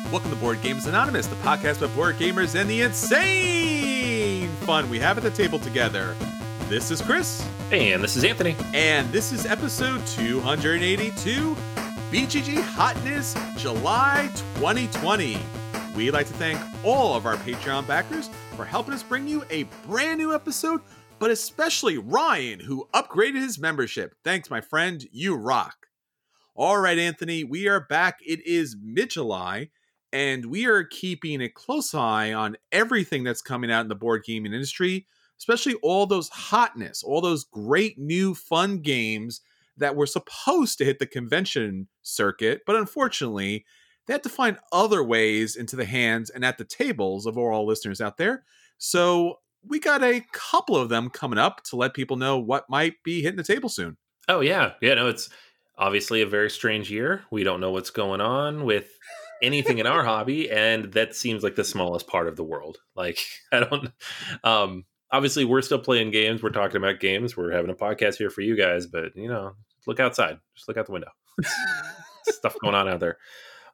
Welcome to Board Games Anonymous, the podcast about board gamers and the insane fun we have at the table together. This is Chris. And this is Anthony. And this is episode 282, BGG Hotness, July 2020. We'd like to thank all of our Patreon backers for helping us bring you a brand new episode, but especially Ryan, who upgraded his membership. Thanks, my friend. You rock. All right, Anthony, we are back. It is mid-July, and we are keeping a close eye on everything that's coming out in the board gaming industry, especially all those hotness, all those great new fun games that were supposed to hit the convention circuit, but unfortunately, they had to find other ways into the hands and at the tables of all listeners out there. So we got a couple of them coming up to let people know what might be hitting the table soon. Oh, yeah. Yeah, no, it's obviously a very strange year. We don't know what's going on with anything in our hobby, and that seems like the smallest part of the world. Like, I don't... obviously, we're still playing games. We're talking about games. We're having a podcast here for you guys, but, you know, look outside. Just look out the window. Stuff going on out there.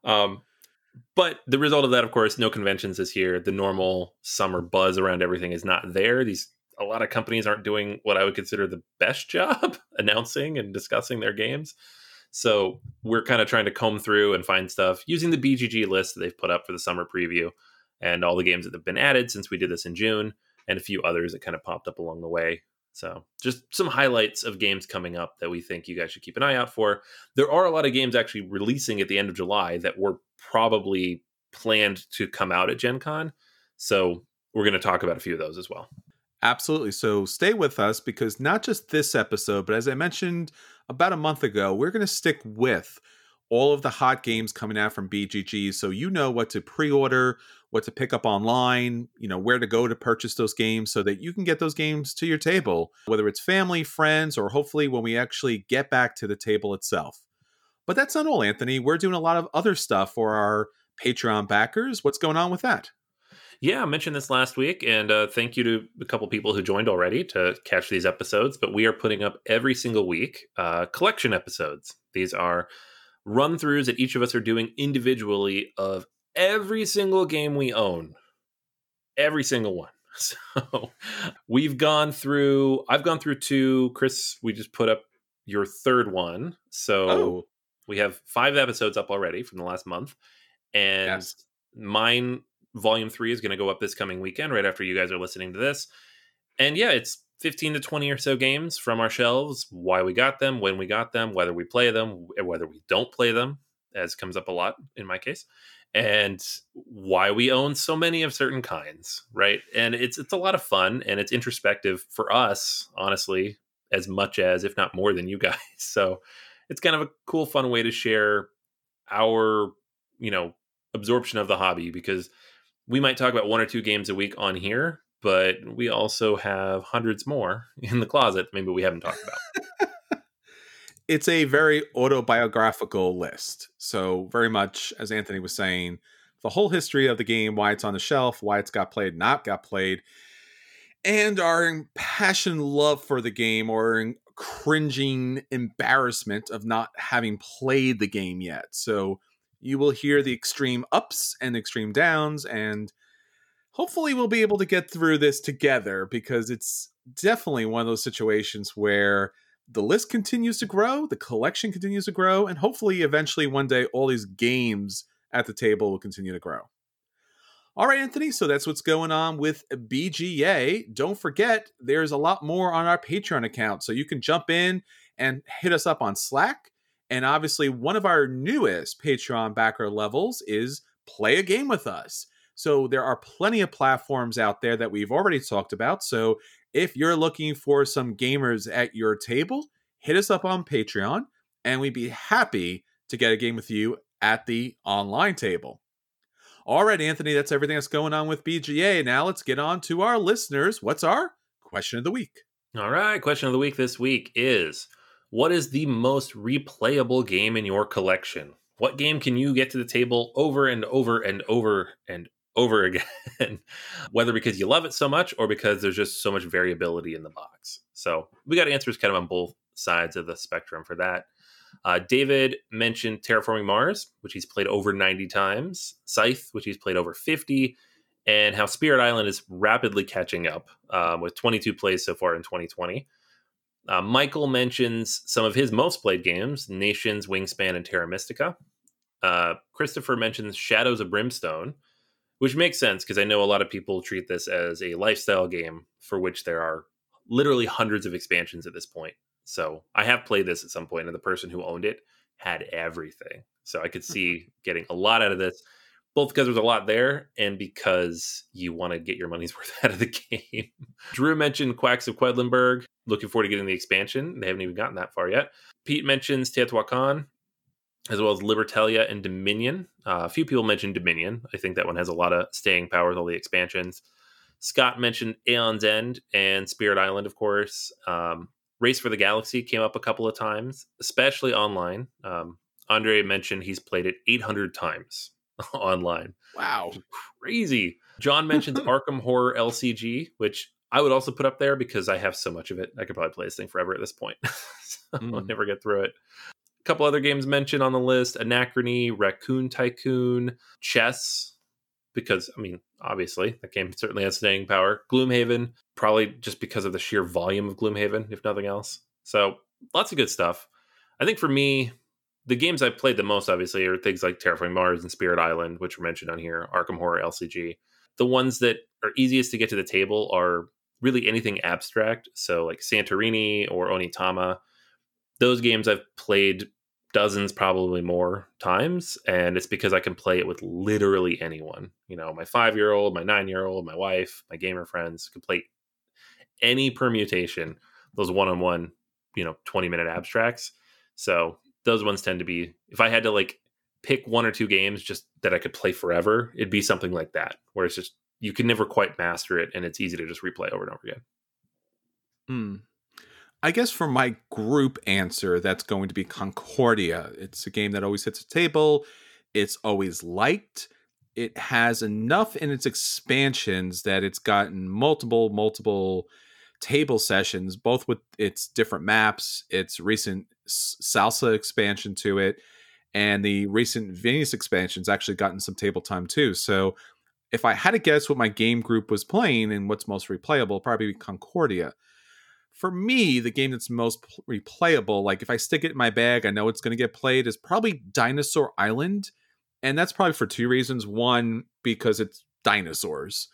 But the result of that, of course, no conventions this year. The normal summer buzz around everything is not there. A lot of companies aren't doing what I would consider the best job announcing and discussing their games. So we're kind of trying to comb through and find stuff using the BGG list that they've put up for the summer preview and all the games that have been added since we did this in June and a few others that kind of popped up along the way. So just some highlights of games coming up that we think you guys should keep an eye out for. There are a lot of games actually releasing at the end of July that were probably planned to come out at Gen Con. So we're going to talk about a few of those as well. Absolutely. So stay with us because not just this episode, but as I mentioned about a month ago, we're going to stick with all of the hot games coming out from BGG. So you know what to pre-order, what to pick up online, you know, where to go to purchase those games so that you can get those games to your table, whether it's family, friends, or hopefully when we actually get back to the table itself. But that's not all, Anthony. We're doing a lot of other stuff for our Patreon backers. What's going on with that? Yeah, I mentioned this last week, and thank you to a couple people who joined already to catch these episodes. But we are putting up every single week collection episodes. These are run-throughs that each of us are doing individually of every single game we own. Every single one. So I've gone through 2. Chris, we just put up your third one. So we have 5 episodes up already from the last month. And yes. Mine, Volume 3, is going to go up this coming weekend, right after you guys are listening to this. And yeah, it's 15 to 20 or so games from our shelves, why we got them, when we got them, whether we play them, whether we don't play them, as comes up a lot in my case, and why we own so many of certain kinds, right? And it's a lot of fun, and it's introspective for us, honestly, as much as, if not more than you guys. So it's kind of a cool, fun way to share our, absorption of the hobby, because we might talk about 1 or 2 games a week on here, but we also have hundreds more in the closet maybe we haven't talked about. It's a very autobiographical list. So very much, as Anthony was saying, the whole history of the game, why it's on the shelf, why it's got played, not got played, and our impassioned love for the game or cringing embarrassment of not having played the game yet. So you will hear the extreme ups and extreme downs, and hopefully we'll be able to get through this together, because it's definitely one of those situations where the list continues to grow, the collection continues to grow, and hopefully eventually one day all these games at the table will continue to grow. All right, Anthony, so that's what's going on with BGA. Don't forget, there's a lot more on our Patreon account, so you can jump in and hit us up on Slack. And obviously, one of our newest Patreon backer levels is Play a Game with Us. So there are plenty of platforms out there that we've already talked about. So if you're looking for some gamers at your table, hit us up on Patreon, and we'd be happy to get a game with you at the online table. All right, Anthony, that's everything that's going on with BGA. Now let's get on to our listeners. What's our question of the week? All right, question of the week this week is, what is the most replayable game in your collection? What game can you get to the table over and over and over and over again, whether because you love it so much or because there's just so much variability in the box? So we got answers kind of on both sides of the spectrum for that. David mentioned Terraforming Mars, which he's played over 90 times, Scythe, which he's played over 50, and how Spirit Island is rapidly catching up with 22 plays so far in 2020. Michael mentions some of his most played games, Nations, Wingspan, and Terra Mystica. Christopher mentions Shadows of Brimstone, which makes sense because I know a lot of people treat this as a lifestyle game for which there are literally hundreds of expansions at this point. So I have played this at some point, and the person who owned it had everything. So I could see getting a lot out of this, both because there's a lot there and because you want to get your money's worth out of the game. Drew mentioned Quacks of Quedlinburg. Looking forward to getting the expansion. They haven't even gotten that far yet. Pete mentions Teotihuacan, as well as Libertalia and Dominion. A few people mentioned Dominion. I think that one has a lot of staying power with all the expansions. Scott mentioned Aeon's End and Spirit Island, of course. Race for the Galaxy came up a couple of times, especially online. Andre mentioned he's played it 800 times online. Wow. Crazy. John mentions Arkham Horror LCG, which I would also put up there because I have so much of it. I could probably play this thing forever at this point. I'll never get through it. A couple other games mentioned on the list: Anachrony, Raccoon Tycoon, Chess, because, I mean, obviously, that game certainly has staying power. Gloomhaven, probably just because of the sheer volume of Gloomhaven, if nothing else. So, lots of good stuff. I think for me, the games I've played the most, obviously, are things like Terraforming Mars and Spirit Island, which were mentioned on here, Arkham Horror LCG. The ones that are easiest to get to the table are really anything abstract. So, like Santorini or Onitama. Those games I've played dozens, probably more times, and it's because I can play it with literally anyone. You know, my 5-year-old, my 9-year-old, my wife, my gamer friends can play any permutation, those one-on-one, 20-minute abstracts. So those ones tend to be, if I had to like pick one or two games just that I could play forever, it'd be something like that, where it's just, you can never quite master it, and it's easy to just replay over and over again. I guess for my group answer, that's going to be Concordia. It's a game that always hits a table. It's always liked. It has enough in its expansions that it's gotten multiple table sessions, both with its different maps, its recent Salsa expansion to it, and the recent Venus expansion's actually gotten some table time too. So if I had to guess what my game group was playing and what's most replayable, probably be Concordia. For me, the game that's most replayable, like if I stick it in my bag, I know it's going to get played, is probably Dinosaur Island. And that's probably for two reasons. One, because it's dinosaurs.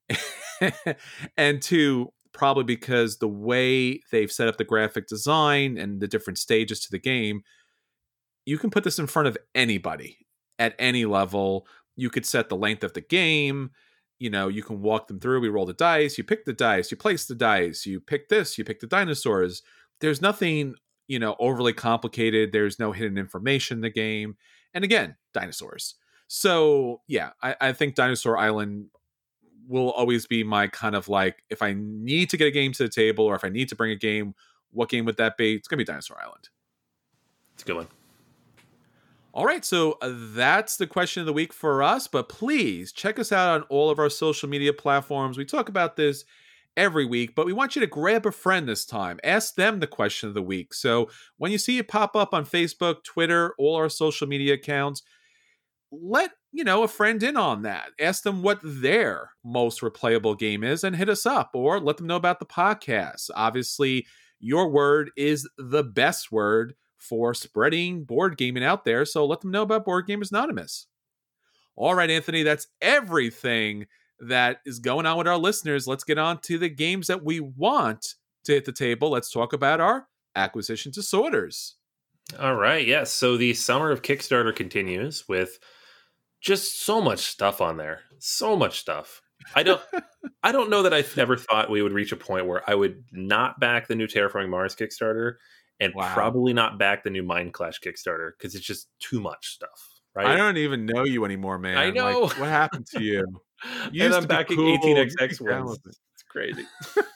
And two, probably because the way they've set up the graphic design and the different stages to the game, you can put this in front of anybody at any level. You could set the length of the game. You can walk them through. We roll the dice. You pick the dice. You place the dice. You pick this. You pick the dinosaurs. There's nothing, overly complicated. There's no hidden information in the game. And again, dinosaurs. So, yeah, I think Dinosaur Island will always be my kind of like, if I need to get a game to the table or if I need to bring a game, what game would that be? It's going to be Dinosaur Island. It's a good one. All right, so that's the question of the week for us, but please check us out on all of our social media platforms. We talk about this every week, but we want you to grab a friend this time. Ask them the question of the week. So when you see it pop up on Facebook, Twitter, all our social media accounts, let a friend in on that. Ask them what their most replayable game is and hit us up, or let them know about the podcast. Obviously, your word is the best word for spreading board gaming out there, so let them know about Board Gamers Anonymous. All right, Anthony, that's everything that is going on with our listeners. Let's get on to the games that we want to hit the table. Let's talk about our acquisition disorders. All right, yes. So the summer of Kickstarter continues with just so much stuff on there. So much stuff. I don't know that I've ever thought we would reach a point where I would not back the new Terraforming Mars Kickstarter and probably not back the new Mind Clash Kickstarter because it's just too much stuff, right? I don't even know you anymore, man. I know. Like, what happened to you? And I'm backing cool. 18xx wins. It's crazy.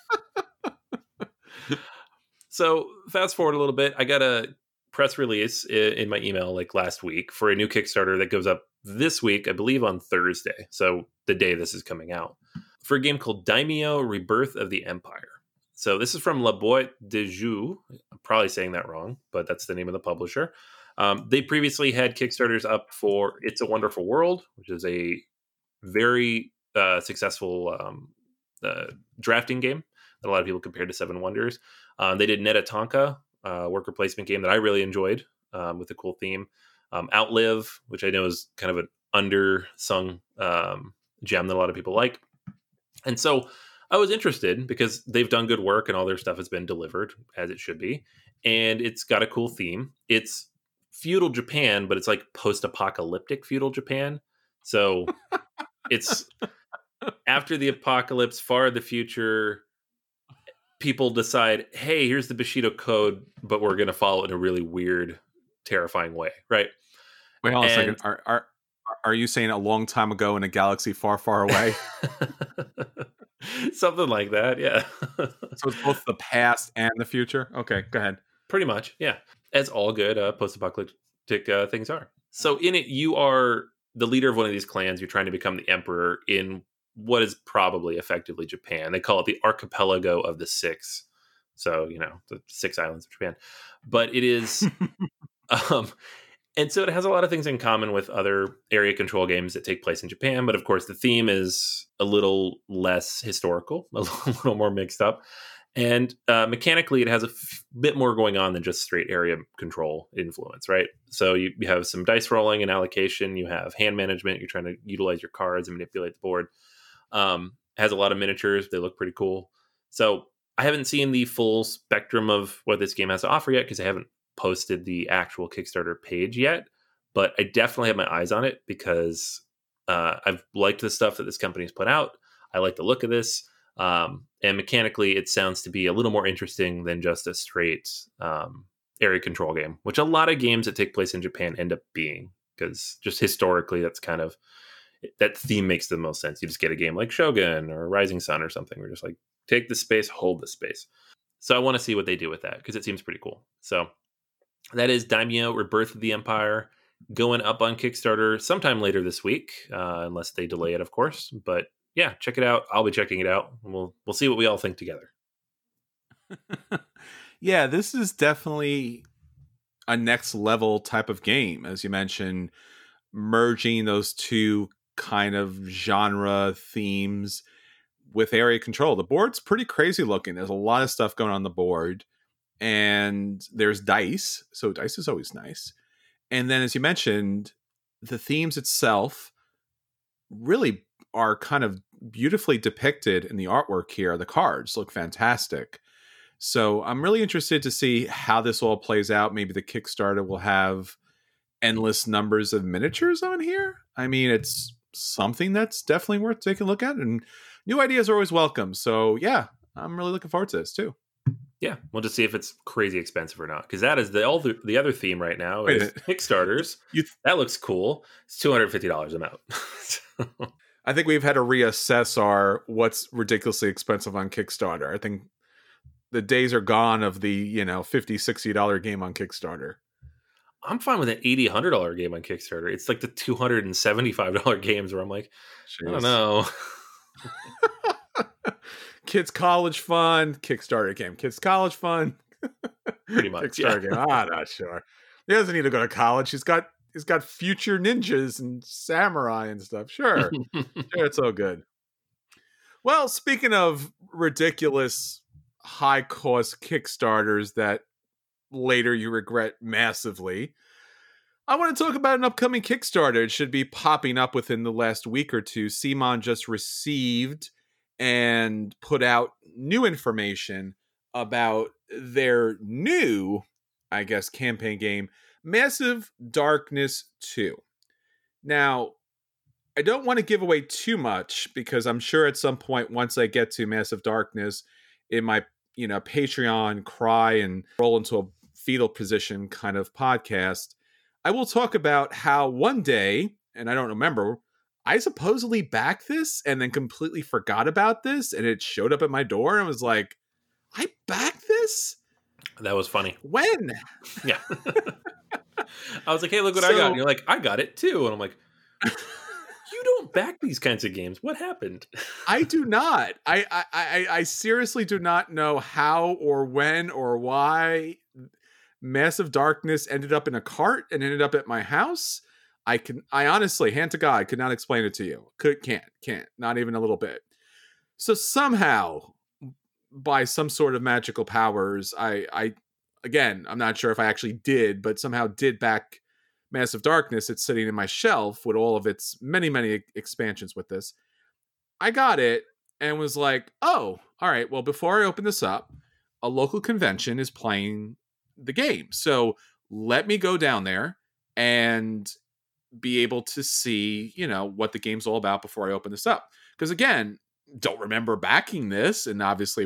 So fast forward a little bit. I got a press release in my email like last week for a new Kickstarter that goes up this week, I believe on Thursday. So the day this is coming out, for a game called Daimyo Rebirth of the Empire. So this is from La Boîte de Jeux. I'm probably saying that wrong, but that's the name of the publisher. They previously had Kickstarters up for It's a Wonderful World, which is a very successful drafting game that a lot of people compared to Seven Wonders. They did Netatonka, worker placement game that I really enjoyed with a cool theme. Outlive, which I know is kind of an undersung gem that a lot of people like. And so I was interested because they've done good work and all their stuff has been delivered as it should be. And it's got a cool theme. It's feudal Japan, but it's like post-apocalyptic feudal Japan. So it's after the apocalypse, far in the future, people decide, hey, here's the Bushido Code, but we're going to follow it in a really weird, terrifying way, right? Wait, hold on a second. Are you saying a long time ago in a galaxy far, far away? Something like that, yeah. So it's both the past and the future? Okay, go ahead. Pretty much, yeah. As all good post-apocalyptic things are. So in it, you are the leader of one of these clans. You're trying to become the emperor in what is probably effectively Japan. They call it the Archipelago of the Six. So, the 6 islands of Japan. But it is... and so it has a lot of things in common with other area control games that take place in Japan. But of course, the theme is a little less historical, a little more mixed up. And mechanically, it has a bit more going on than just straight area control influence, right? So you have some dice rolling and allocation. You have hand management. You're trying to utilize your cards and manipulate the board. It has a lot of miniatures. They look pretty cool. So I haven't seen the full spectrum of what this game has to offer yet because I haven't posted the actual Kickstarter page yet. But I definitely have my eyes on it because I've liked the stuff that this company's put out. I like the look of this. And mechanically, it sounds to be a little more interesting than just a straight area control game, which a lot of games that take place in Japan end up being, because just historically, that's kind of, that theme makes the most sense. You just get a game like Shogun or Rising Sun or something. We're just like, take the space, hold the space. So I want to see what they do with that because it seems pretty cool. So that is Daimyo, Rebirth of the Empire, going up on Kickstarter sometime later this week, unless they delay it, of course. But yeah, check it out. I'll be checking it out. We'll see what we all think together. Yeah, this is definitely a next level type of game. As you mentioned, merging those two kind of genre themes with area control. The board's pretty crazy looking. There's a lot of stuff going on the board. And there's dice. So dice is always nice. And then, as you mentioned, the themes itself really are kind of beautifully depicted in the artwork here. The cards look fantastic. So I'm really interested to see how this all plays out. Maybe the Kickstarter will have endless numbers of miniatures on here. I mean, it's something that's definitely worth taking a look at, and new ideas are always welcome. So yeah, I'm really looking forward to this too. Yeah, we'll just see if it's crazy expensive or not, because that is the other theme right now is Kickstarters. That looks cool. It's $250 amount. I think we've had to reassess our what's ridiculously expensive on Kickstarter. I think the days are gone of the $50, $60 game on Kickstarter. I'm fine with an $80, $100 game on Kickstarter. It's like the $275 games where I'm like, jeez. I don't know. Kids college fun, Kickstarter game. Kids college fun. Pretty much. Kickstarter game. I'm not sure. He doesn't need to go to college. He's got future ninjas and samurai and stuff. Sure. Sure, it's all good. Well, speaking of ridiculous high cost Kickstarters that later you regret massively, I want to talk about an upcoming Kickstarter. It should be popping up within the last week or two. CMON just received and put out new information about their new, I guess, campaign game, Massive Darkness 2. Now, I don't want to give away too much because I'm sure at some point, once I get to Massive Darkness, it might, Patreon cry and roll into a fetal position kind of podcast. I will talk about how one day, and I don't remember, I supposedly backed this and then completely forgot about this, and it showed up at my door and was like, I backed this? That was funny. When? Yeah. I was like, hey, look what I got. And you're like, I got it too. And I'm like, You don't back these kinds of games. What happened? I do not. I seriously do not know how or when or why Massive Darkness ended up in a cart and ended up at my house. I honestly, hand to God, could not explain it to you. Can't, not even a little bit. So somehow, by some sort of magical powers, I again, I'm not sure if I actually did, but somehow did back Massive Darkness. It's sitting in my shelf with all of its many expansions with this. I got it and was like, oh, all right, well, before I open this up, a local convention is playing the game. So let me go down there and be able to see, what the game's all about before I open this up. Because again, don't remember backing this, and obviously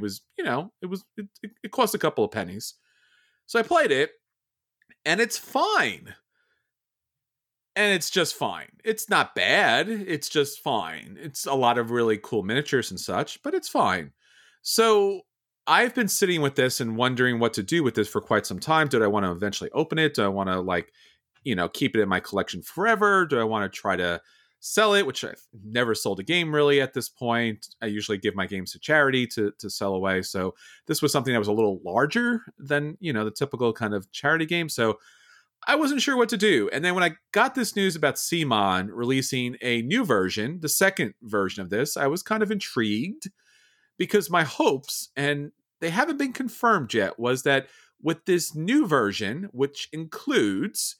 it cost a couple of pennies. So I played it, and it's fine. And it's just fine. It's not bad. It's just fine. It's a lot of really cool miniatures and such, but it's fine. So I've been sitting with this and wondering what to do with this for quite some time. Did I want to eventually open it? Do I want to keep it in my collection forever? Do I want to try to sell it, which I've never sold a game really at this point. I usually give my games to charity to sell away. So this was something that was a little larger than, the typical kind of charity game. So I wasn't sure what to do. And then when I got this news about CMON releasing a new version, the second version of this, I was kind of intrigued because my hopes, and they haven't been confirmed yet, was that with this new version, which includes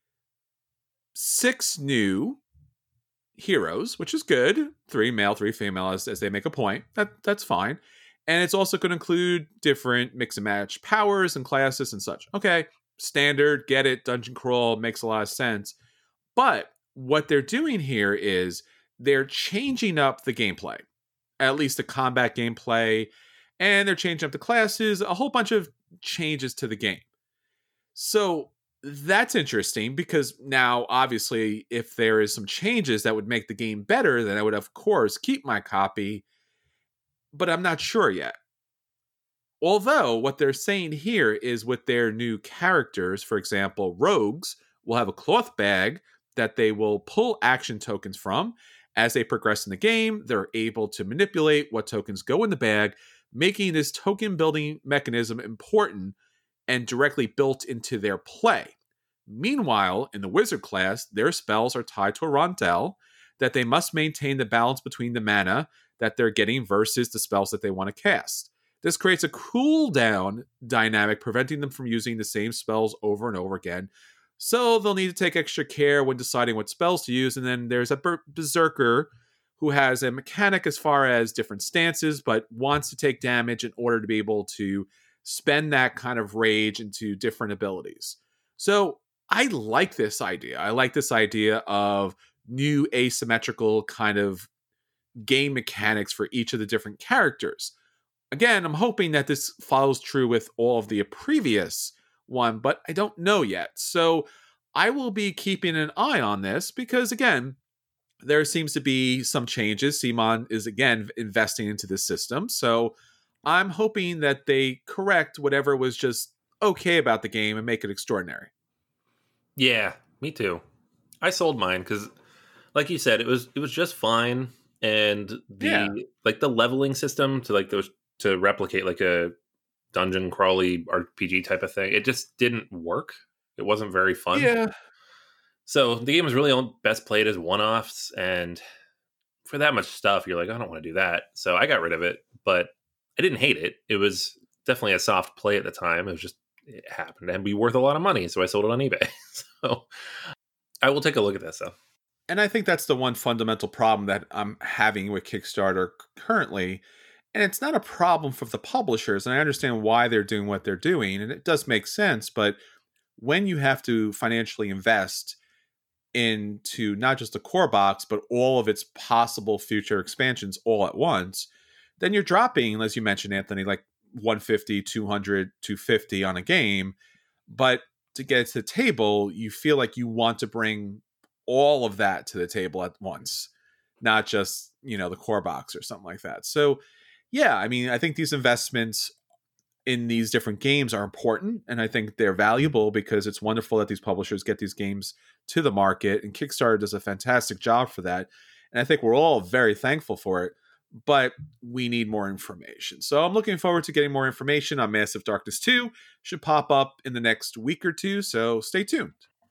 6 new heroes, which is good, 3 male, 3 female, as they make a point, that's fine. And it's also going to include different mix and match powers and classes and such. Okay, standard, get it, dungeon crawl, makes a lot of sense. But what they're doing here is they're changing up the gameplay, at least the combat gameplay, and they're changing up the classes, a whole bunch of changes to the game. So that's interesting because now, obviously, if there is some changes that would make the game better, then I would, of course, keep my copy. But I'm not sure yet. Although what they're saying here is with their new characters, for example, rogues will have a cloth bag that they will pull action tokens from. As they progress in the game, they're able to manipulate what tokens go in the bag, making this token building mechanism important and directly built into their play. Meanwhile, in the wizard class, their spells are tied to a rondel that they must maintain the balance between the mana that they're getting versus the spells that they want to cast. This creates a cooldown dynamic, preventing them from using the same spells over and over again. So they'll need to take extra care when deciding what spells to use. And then there's a berserker who has a mechanic as far as different stances, but wants to take damage in order to be able to spend that kind of rage into different abilities. So I like this idea. I like this idea of new asymmetrical kind of game mechanics for each of the different characters. Again, I'm hoping that this follows true with all of the previous one, but I don't know yet. So I will be keeping an eye on this because, again, there seems to be some changes. CMON is, again, investing into this system. So I'm hoping that they correct whatever was just okay about the game and make it extraordinary. Yeah, me too. I sold mine because, like you said, it was just fine. And the leveling system to replicate like a dungeon crawly RPG type of thing, it just didn't work. It wasn't very fun. Yeah. So the game was really best played as one-offs, and for that much stuff, you're like, I don't want to do that. So I got rid of it, but I didn't hate it. It was definitely a soft play at the time. It happened to be worth a lot of money, so I sold it on eBay. So I will take a look at this, though. And I think that's the one fundamental problem that I'm having with Kickstarter currently. And it's not a problem for the publishers, and I understand why they're doing what they're doing, and it does make sense. But when you have to financially invest into not just the core box, but all of its possible future expansions all at once, then you're dropping, as you mentioned, Anthony, like 150, 200, 250 on a game. But to get it to the table, you feel like you want to bring all of that to the table at once, not just, the core box or something like that. So, yeah, I mean, I think these investments, in these different games are important, and I think they're valuable because it's wonderful that these publishers get these games to the market, and Kickstarter does a fantastic job for that, and I think we're all very thankful for it. But we need more information, so I'm looking forward to getting more information on Massive Darkness 2. Should pop up in the next week or two, so stay tuned.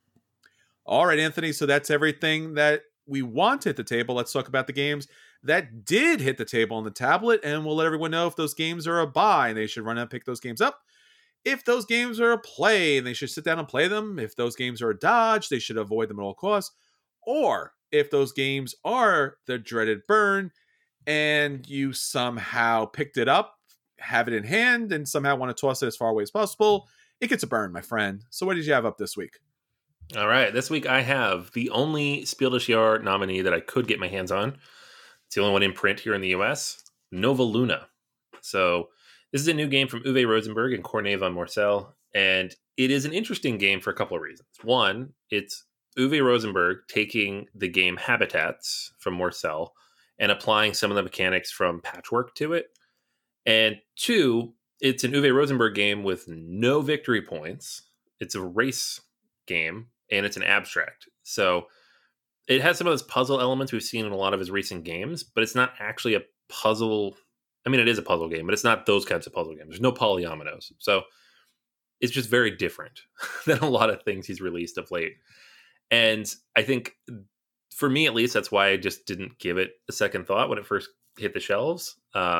All right, Anthony, so that's everything that we want to hit the table. Let's talk about the games that did hit the table on the tablet, and we'll let everyone know if those games are a buy and they should run out and pick those games up. If those games are a play and they should sit down and play them. If those games are a dodge, they should avoid them at all costs. Or if those games are the dreaded burn and you somehow picked it up, have it in hand, and somehow want to toss it as far away as possible, it gets a burn, my friend. So what did you have up this week? All right. This week I have the only Spiel des Jahres nominee that I could get my hands on. It's the only one in print here in the US, Nova Luna. So this is a new game from Uwe Rosenberg and Corné van Moorsel, and it is an interesting game for a couple of reasons. One, it's Uwe Rosenberg taking the game Habitats from Moorsel and applying some of the mechanics from Patchwork to it. And two, it's an Uwe Rosenberg game with no victory points. It's a race game, and it's an abstract. So it has some of those puzzle elements we've seen in a lot of his recent games, but it's not actually a puzzle. I mean, it is a puzzle game, but it's not those kinds of puzzle games. There's no polyominoes. So it's just very different than a lot of things he's released of late. And I think, for me at least, that's why I just didn't give it a second thought when it first hit the shelves.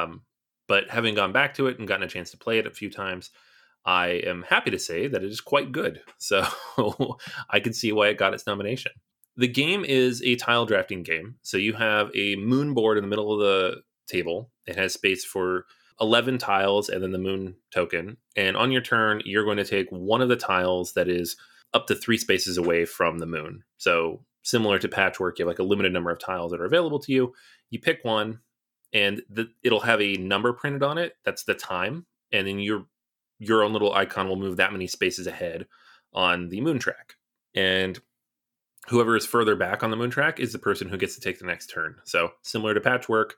But having gone back to it and gotten a chance to play it a few times, I am happy to say that it is quite good. So I can see why it got its nomination. The game is a tile drafting game. So you have a moon board in the middle of the table. It has space for 11 tiles and then the moon token. And on your turn, you're going to take one of the tiles that is up to 3 spaces away from the moon. So similar to Patchwork, you have like a limited number of tiles that are available to you. You pick one, and it'll have a number printed on it. That's the time. And then your own little icon will move that many spaces ahead on the moon track. And whoever is further back on the moon track is the person who gets to take the next turn. So similar to Patchwork,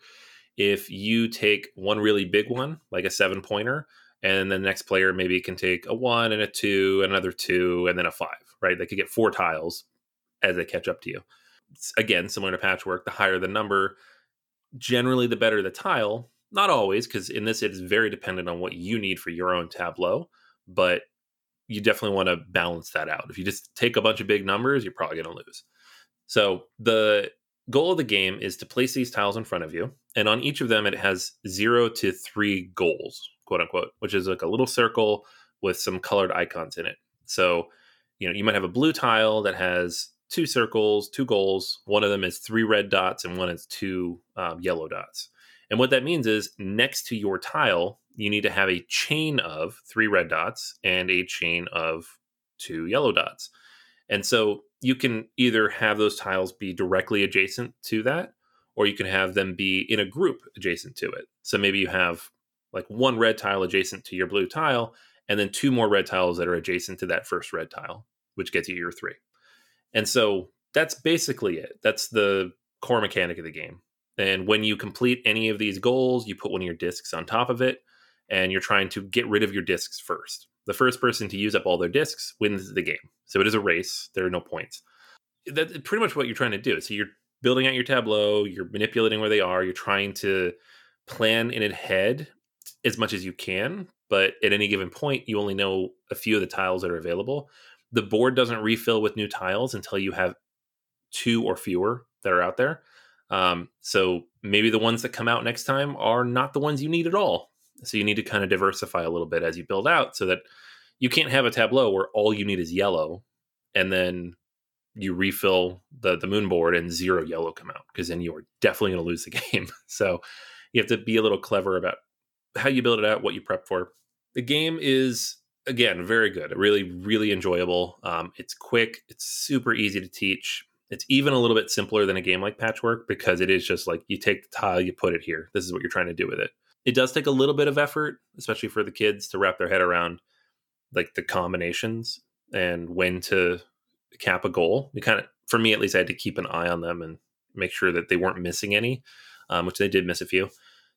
if you take one really big one, like a 7-pointer, and the next player maybe can take a 1 and a 2, another 2, and then a 5, right? They could get 4 tiles as they catch up to you. Again, similar to Patchwork, the higher the number, generally the better the tile. Not always, because in this it is very dependent on what you need for your own tableau, but you definitely want to balance that out. If you just take a bunch of big numbers, you're probably going to lose. So the goal of the game is to place these tiles in front of you, and on each of them it has 0 to 3 goals, quote unquote, which is like a little circle with some colored icons in it. So, you might have a blue tile that has 2 circles, 2 goals. One of them is 3 red dots and one is 2 yellow dots. And what that means is next to your tile, you need to have a chain of 3 red dots and a chain of 2 yellow dots. And so you can either have those tiles be directly adjacent to that, or you can have them be in a group adjacent to it. So maybe you have like 1 red tile adjacent to your blue tile, and then 2 more red tiles that are adjacent to that first red tile, which gets you your 3. And so that's basically it. That's the core mechanic of the game. And when you complete any of these goals, you put one of your discs on top of it, and you're trying to get rid of your discs first. The first person to use up all their discs wins the game. So it is a race. There are no points. That's pretty much what you're trying to do. So you're building out your tableau, you're manipulating where they are, you're trying to plan in ahead as much as you can, but at any given point, you only know a few of the tiles that are available. The board doesn't refill with new tiles until you have 2 or fewer that are out there. So maybe the ones that come out next time are not the ones you need at all. So you need to kind of diversify a little bit as you build out, so that you can't have a tableau where all you need is yellow and then you refill the moon board and 0 yellow come out, because then you are definitely going to lose the game. So you have to be a little clever about how you build it out, what you prep for. The game is, again, very good. Really, really enjoyable. It's quick. It's super easy to teach. It's even a little bit simpler than a game like Patchwork, because it is just like you take the tile, you put it here. This is what you're trying to do with it. It does take a little bit of effort, especially for the kids, to wrap their head around like the combinations and when to cap a goal. You kind of, for me at least, I had to keep an eye on them and make sure that they weren't missing any, which they did miss a few.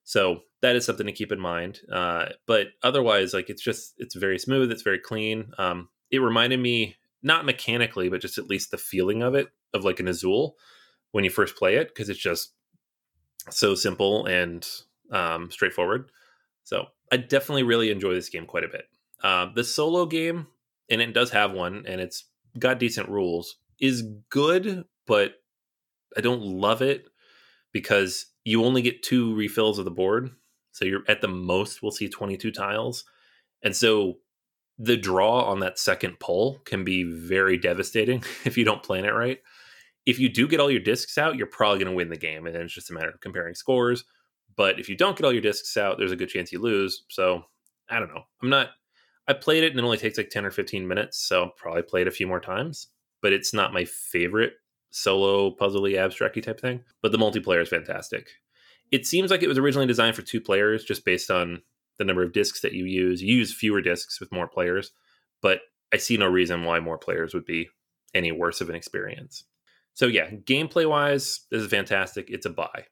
So that is something to keep in mind. But otherwise, like it's very smooth. It's very clean. It reminded me, not mechanically, but just at least the feeling of it, of like an Azul when you first play it, because it's just so simple and straightforward. So I definitely really enjoy this game quite a bit. The solo game, and it does have one, and it's got decent rules, is good, but I don't love it because you only get 2 refills of the board. So you're at the most, we'll see 22 tiles. And so the draw on that second pull can be very devastating if you don't plan it right. If you do get all your discs out, you're probably going to win the game. And then it's just a matter of comparing scores. But if you don't get all your discs out, there's a good chance you lose. So I don't know. I played it and it only takes like 10 or 15 minutes. So I'll probably play it a few more times. But it's not my favorite solo puzzly abstracty type thing. But the multiplayer is fantastic. It seems like it was originally designed for 2 players just based on the number of discs that you use. You use fewer discs with more players. But I see no reason why more players would be any worse of an experience. So yeah, gameplay wise, this is fantastic. It's a buy.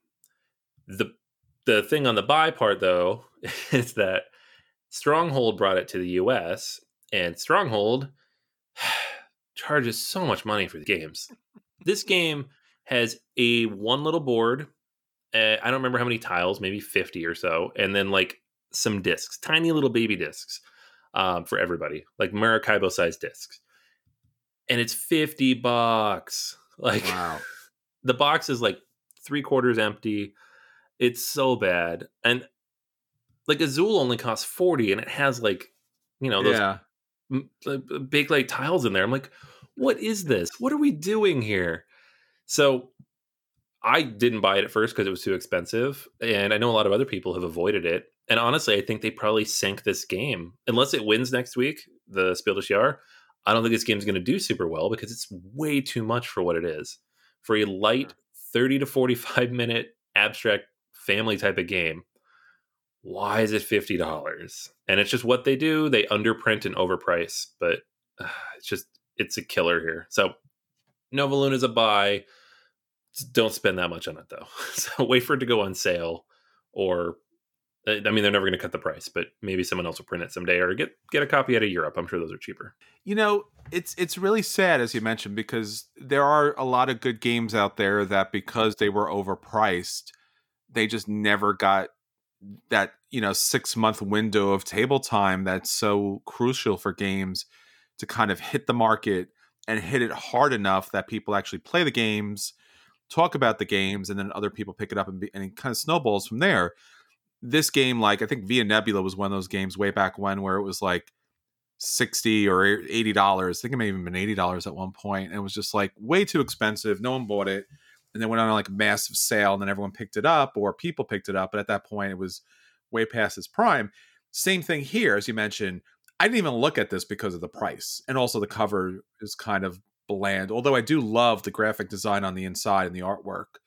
The thing on the buy part though is that Stronghold brought it to the US, and Stronghold charges so much money for the games. This game has a one little board. I don't remember how many tiles, maybe 50 or so, and then like some discs, tiny little baby discs for everybody, like Maracaibo sized discs, and it's $50. Like, Wow. the box is like 3/4 empty. It's so bad. And like Azul only costs 40 and it has like, those Yeah. big like tiles in there. I'm like, what is this? What are we doing here? So I didn't buy it at first because it was too expensive. And I know a lot of other people have avoided it. And honestly, I think they probably sank this game. Unless it wins next week, the Spiel des Jahres, I don't think this game's going to do super well because it's way too much for what it is. For a light 30 to 45 minute abstract family type of game, why is it $50? And it's just what they do. They underprint and overprice, but it's a killer here. So Nova Luna is a buy. Just don't spend that much on it though. So wait for it to go on sale, or I mean, they're never going to cut the price, but maybe someone else will print it someday, or get a copy out of Europe. I'm sure those are cheaper. It's really sad, as you mentioned, because there are a lot of good games out there that because they were overpriced, they just never got that 6-month window of table time that's so crucial for games to kind of hit the market and hit it hard enough that people actually play the games, talk about the games, and then other people pick it up and it kind of snowballs from there. This game, like I think Via Nebula was one of those games way back when where it was like $60 or $80. I think it may have even been $80 at one point. And it was just like way too expensive. No one bought it. And then went on like a massive sale and then everyone picked it up or people picked it up. But at that point, it was way past its prime. Same thing here, as you mentioned. I didn't even look at this because of the price. And also the cover is kind of bland, although I do love the graphic design on the inside and the artwork.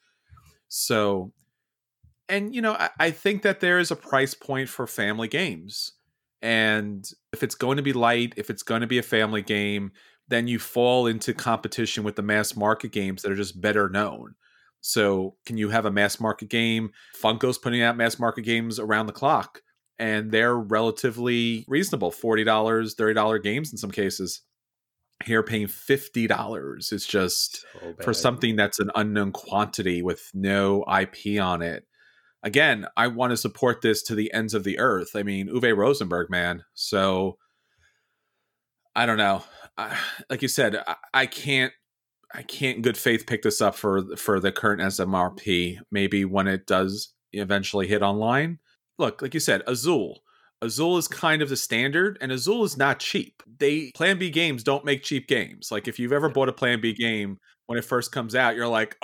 So, and I think that there is a price point for family games. And if it's going to be light, if it's going to be a family game, then you fall into competition with the mass market games that are just better known. So can you have a mass market game? Funko's putting out mass market games around the clock, and they're relatively reasonable, $40, $30 games in some cases. Here paying $50 is just So for bad. something that's an unknown quantity with no IP on it. Again, I want to support this to the ends of the earth. I mean, Uwe Rosenberg, man. So I don't know. Like you said, I can't in good faith pick this up for the current SMRP. Maybe when it does eventually hit online. Look, like you said, Azul is kind of the standard, and Azul is not cheap. Plan B games don't make cheap games. Like if you've ever bought a Plan B game when it first comes out, you're like,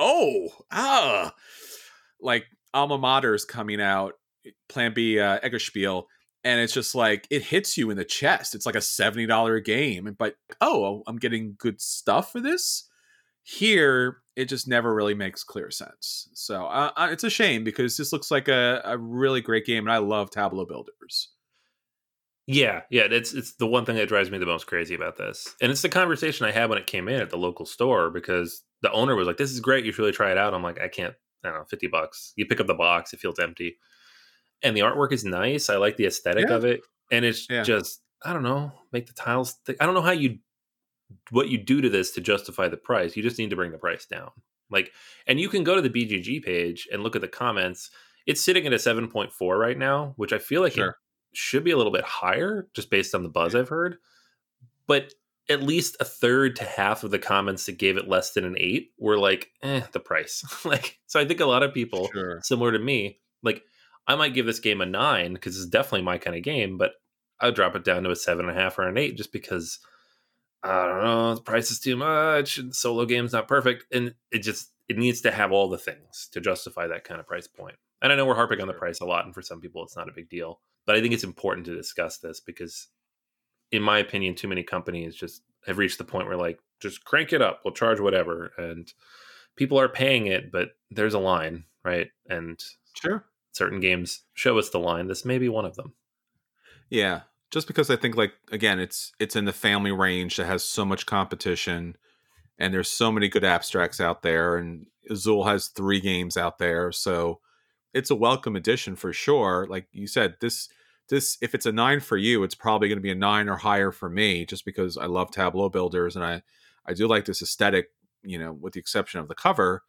like Alma Mater is coming out, Plan B Eggerspiel, and it's just like it hits you in the chest. It's like a $70 game, but I'm getting good stuff for this. Here, it just never really makes clear sense. So it's a shame because this looks like a really great game, and I love Tableau builders. Yeah, it's the one thing that drives me the most crazy about this. And it's the conversation I had when it came in at the local store, because the owner was like, "This is great, you should really try it out." I'm like, I don't know, $50. You pick up the box, it feels empty. and the artwork is nice. I like the aesthetic Yeah, of it, and it's yeah, just, I don't know, make the tiles I don't know how you what you do to this to justify the price. You just need to bring the price down. Like, and you can go to the BGG page and look at the comments. It's sitting at a 7.4 right now, which I feel like it sure. should be a little bit higher just based on the buzz I've heard. But at least a third to half of the comments that gave it less than an 8 were like, the price. Like, so I think a lot of people, Sure. similar to me, like, I might give this game a 9 because it's definitely my kind of game, but I'll drop it down to a 7.5 or an 8 just because I don't know, the price is too much and solo game's not perfect. And it needs to have all the things to justify that kind of price point. And I know we're harping on the Sure. price a lot, and for some people it's not a big deal. But I think it's important to discuss this because, in my opinion, too many companies just have reached the point where, like, just crank it up, we'll charge whatever. And people are paying it, but there's a line, right? And Sure. certain games show us the line. This may be one of them. Yeah. Just because I think, like, again, it's in the family range that has so much competition, and there's so many good abstracts out there, and Azul has 3 games out there, so it's a welcome addition for sure. Like you said, this if it's a 9 for you, it's probably going to be a 9 or higher for me, just because I love tableau builders, and I do like this aesthetic, with the exception of the cover.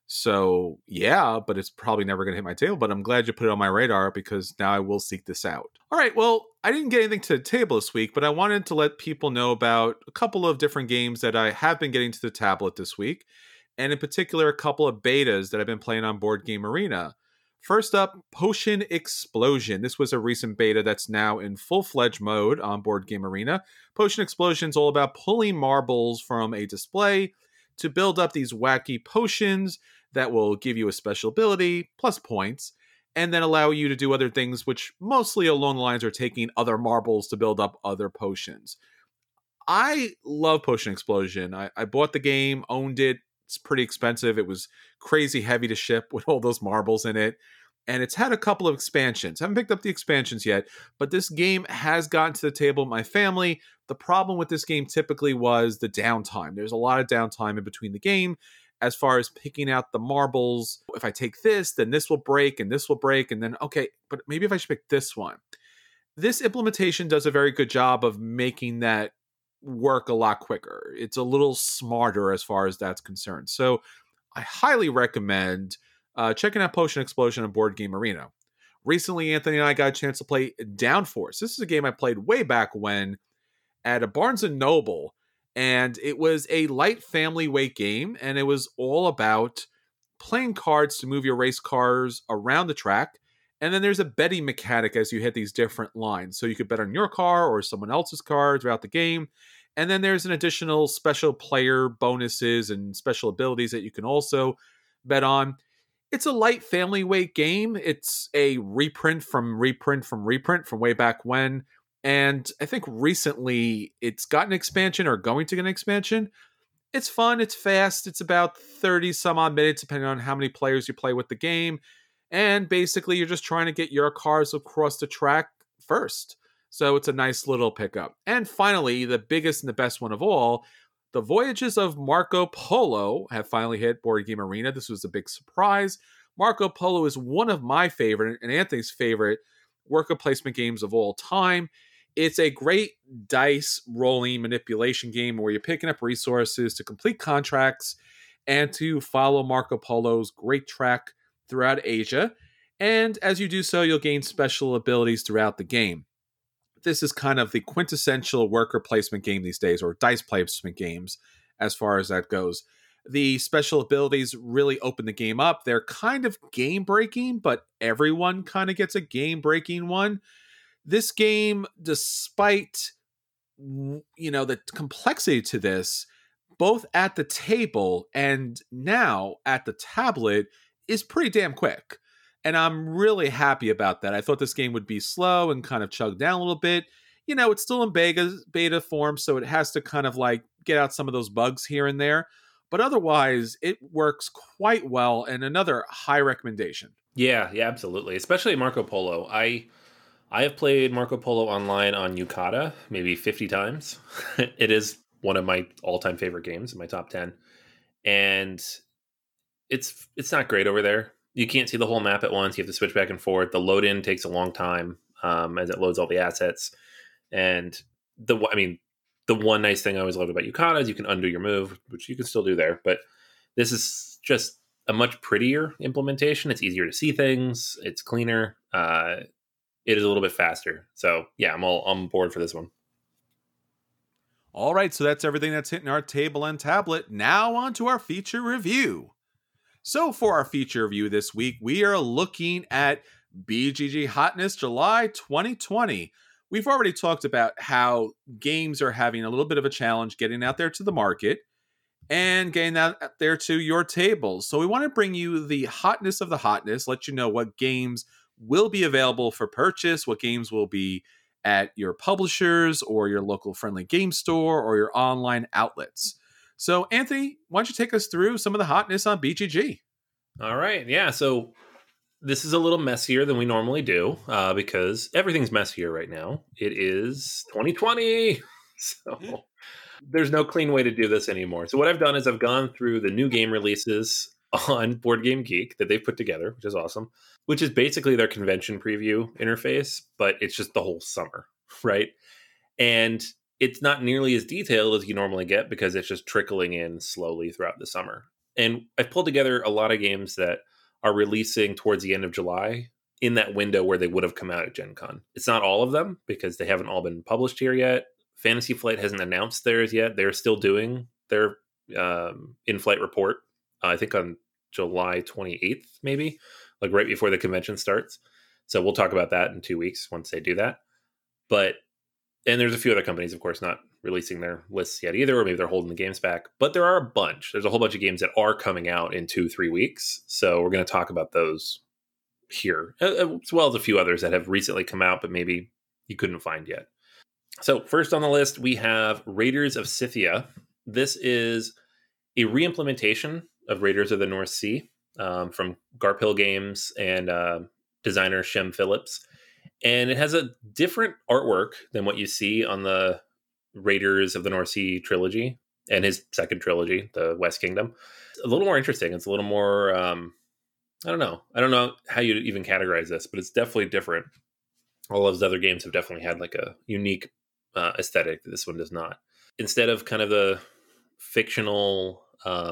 So yeah, but it's probably never going to hit my table. But I'm glad you put it on my radar, because now I will seek this out. All right, well, I didn't get anything to the table this week, but I wanted to let people know about a couple of different games that I have been getting to the tablet this week, and in particular, a couple of betas that I've been playing on Board Game Arena. First up, Potion Explosion. This was a recent beta that's now in full-fledged mode on Board Game Arena. Potion Explosion is all about pulling marbles from a display to build up these wacky potions that will give you a special ability plus points, and then allow you to do other things, which mostly along the lines are taking other marbles to build up other potions. I love Potion Explosion. I bought the game, owned it. It's pretty expensive. It was crazy heavy to ship with all those marbles in it. And it's had a couple of expansions. I haven't picked up the expansions yet, but this game has gotten to the table with my family. The problem with this game typically was the downtime. There's a lot of downtime in between the game as far as picking out the marbles. If I take this, then this will break, and this will break, and then, okay, but maybe if I should pick this one. This implementation does a very good job of making that work a lot quicker. It's a little smarter as far as that's concerned. So I highly recommend checking out Potion Explosion on Board Game Arena. Recently, Anthony and I got a chance to play Downforce. This is a game I played way back when at a Barnes & Noble, and it was a light family weight game, and it was all about playing cards to move your race cars around the track. And then there's a betting mechanic as you hit these different lines. So you could bet on your car or someone else's car throughout the game. And then there's an additional special player bonuses and special abilities that you can also bet on. It's a light family weight game. It's a reprint from way back when. And I think recently it's got an expansion or going to get an expansion. It's fun. It's fast. It's about 30 some odd minutes, depending on how many players you play with the game. And basically, you're just trying to get your cars across the track first. So it's a nice little pickup. And finally, the biggest and the best one of all, the Voyages of Marco Polo have finally hit Board Game Arena. This was a big surprise. Marco Polo is one of my favorite and Anthony's favorite worker placement games of all time. It's a great dice rolling manipulation game where you're picking up resources to complete contracts and to follow Marco Polo's great track throughout Asia. And as you do so, you'll gain special abilities throughout the game. This is kind of the quintessential worker placement game these days, or dice placement games, as far as that goes. The special abilities really open the game up. They're kind of game breaking, but everyone kind of gets a game breaking one. This game, despite the complexity to this, both at the table and now at the tablet, is pretty damn quick. And I'm really happy about that. I thought this game would be slow and kind of chug down a little bit. It's still in beta form, so it has to kind of like get out some of those bugs here and there. But otherwise, it works quite well, and another high recommendation. Yeah, absolutely. Especially Marco Polo. I have played Marco Polo online on Yucata maybe 50 times. It is one of my all-time favorite games in my top 10. And it's not great over there. you can't see the whole map at once. You have to switch back and forth. The load in takes a long time as it loads all the assets. And the one nice thing I always loved about Yukata is you can undo your move, which you can still do there. But this is just a much prettier implementation. It's easier to see things. It's cleaner. It is a little bit faster. So yeah, I'm on board for this one. All right, so that's everything that's hitting our table and tablet. Now on to our feature review. So for our feature review this week, we are looking at BGG Hotness July 2020. We've already talked about how games are having a little bit of a challenge getting out there to the market and getting out there to your tables. So we want to bring you the hotness of the hotness, let you know what games will be available for purchase, what games will be at your publishers or your local friendly game store or your online outlets. So Anthony, why don't you take us through some of the hotness on BGG? All right. Yeah. So this is a little messier than we normally do because everything's messier right now. It is 2020. So there's no clean way to do this anymore. So what I've done is I've gone through the new game releases on Board Game Geek that they've put together, which is awesome, which is basically their convention preview interface, but it's just the whole summer, right? And it's not nearly as detailed as you normally get because it's just trickling in slowly throughout the summer. And I've pulled together a lot of games that are releasing towards the end of July in that window where they would have come out at Gen Con. It's not all of them because they haven't all been published here yet. Fantasy Flight hasn't announced theirs yet. They're still doing their in-flight report, I think on July 28th, maybe, like right before the convention starts. So we'll talk about that in 2 weeks once they do that. And there's a few other companies, of course, not releasing their lists yet either, or maybe they're holding the games back. But there are a bunch. There's a whole bunch of games that are coming out in 2-3 weeks. So we're going to talk about those here, as well as a few others that have recently come out, but maybe you couldn't find yet. So first on the list, we have Raiders of Scythia. This is a re-implementation of Raiders of the North Sea from Garphill Games and designer Shem Phillips. And it has a different artwork than what you see on the Raiders of the North Sea trilogy and his second trilogy, the West Kingdom. It's a little more interesting. It's a little more, I don't know how you even categorize this, but it's definitely different. All those other games have definitely had like a unique aesthetic that this one does not. Instead of kind of the fictional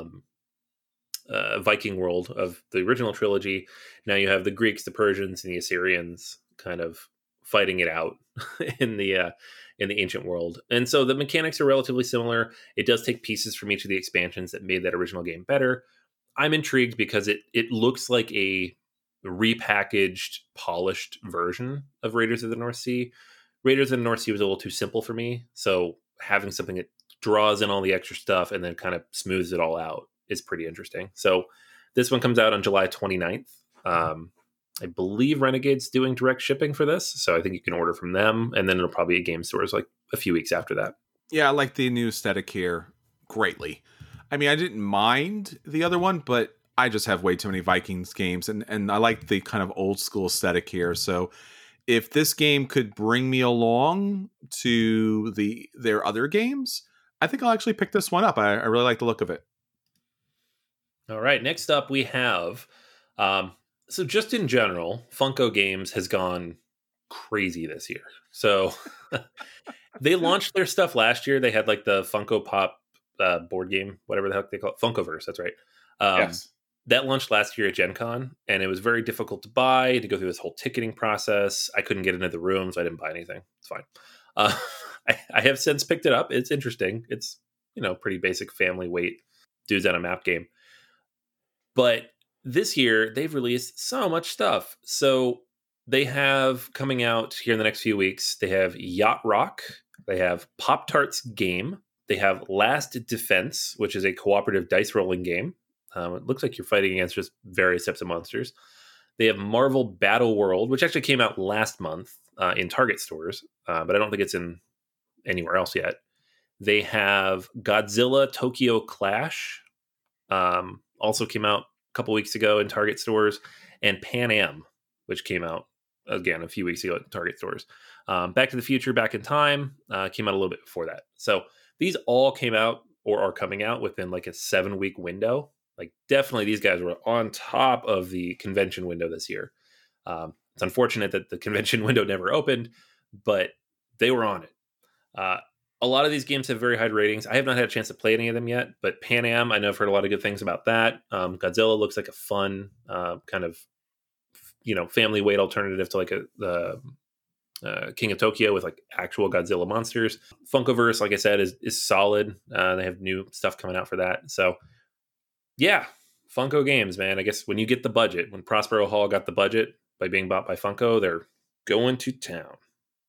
Viking world of the original trilogy, now you have the Greeks, the Persians, and the Assyrians kind of fighting it out in the ancient world. And so the mechanics are relatively similar. It does take pieces from each of the expansions that made that original game better. I'm intrigued because it looks like a repackaged, polished version of Raiders of the North Sea. Raiders of the North Sea was a little too simple for me. So having something that draws in all the extra stuff and then kind of smooths it all out is pretty interesting. So this one comes out on July 29th. I believe Renegade's doing direct shipping for this, so I think you can order from them, and then it'll probably be at game stores like a few weeks after that. Yeah, I like the new aesthetic here greatly. I mean, I didn't mind the other one, but I just have way too many Vikings games, and I like the kind of old school aesthetic here. So if this game could bring me along to their other games, I think I'll actually pick this one up. I really like the look of it. All right, next up we have... So just in general, Funko Games has gone crazy this year. So they launched their stuff last year. They had like the Funko Pop board game, whatever the heck they call it. Funkoverse, that's right. Yes. That launched last year at Gen Con, and it was very difficult to buy, to go through this whole ticketing process. I couldn't get into the room, so I didn't buy anything. It's fine. I have since picked it up. It's interesting. It's, pretty basic family weight dudes on a map game. But this year, they've released so much stuff. So they have coming out here in the next few weeks, they have Yacht Rock, they have Pop-Tarts Game, they have Last Defense, which is a cooperative dice rolling game. It looks like you're fighting against just various types of monsters. They have Marvel Battle World, which actually came out last month in Target stores, but I don't think it's in anywhere else yet. They have Godzilla Tokyo Clash, also came out couple weeks ago in Target stores, and Pan Am, which came out again a few weeks ago at Target stores. Back to the Future, Back in Time came out a little bit before that. So these all came out or are coming out within like a 7-week window. Like, definitely these guys were on top of the convention window this year. It's unfortunate that the convention window never opened, but they were on it. Uh, a lot of these games have very high ratings. I have not had a chance to play any of them yet, but Pan Am, I know I've heard a lot of good things about that. Godzilla looks like a fun kind of, family weight alternative to like the King of Tokyo with like actual Godzilla monsters. Funkoverse, like I said, is solid. They have new stuff coming out for that. So yeah, Funko Games, man. I guess when you get the budget, when Prospero Hall got the budget by being bought by Funko, they're going to town.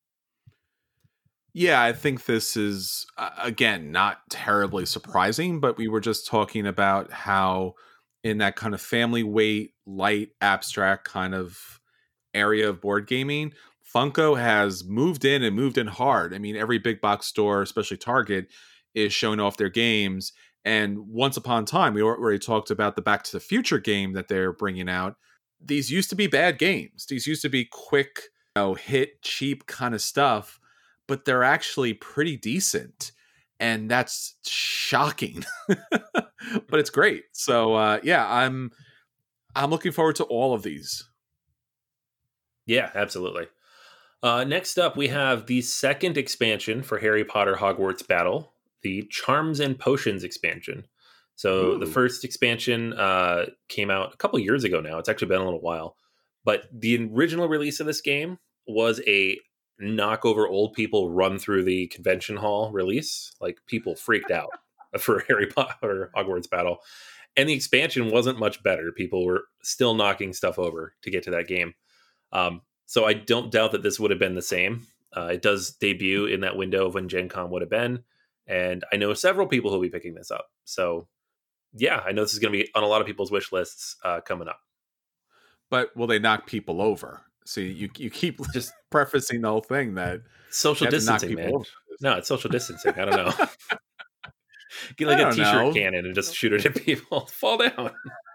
Yeah, I think this is, again, not terribly surprising, but we were just talking about how in that kind of family weight, light, abstract kind of area of board gaming, Funko has moved in and moved in hard. I mean, every big box store, especially Target, is showing off their games. And once upon a time, we already talked about the Back to the Future game that they're bringing out. These used to be bad games. These used to be quick, hit, cheap kind of stuff, but they're actually pretty decent. And that's shocking, but it's great. So yeah, I'm looking forward to all of these. Yeah, absolutely. Next up, we have the second expansion for Harry Potter Hogwarts Battle, the Charms and Potions expansion. So Ooh. the first expansion came out a couple years ago now. It's actually been a little while. But the original release of this game was a knock over old people run through the convention hall release. Like, people freaked out for Harry Potter Hogwarts Battle. And the expansion wasn't much better. People were still knocking stuff over to get to that game. So I don't doubt that this would have been the same. It does debut in that window of when Gen Con would have been. And I know several people who will be picking this up. So yeah, I know this is going to be on a lot of people's wish lists coming up. But will they knock people over? See, you keep just prefacing the whole thing that social distancing, man. No, it's social distancing. I don't know. Get like a t-shirt cannon and just shoot it at people. Fall down.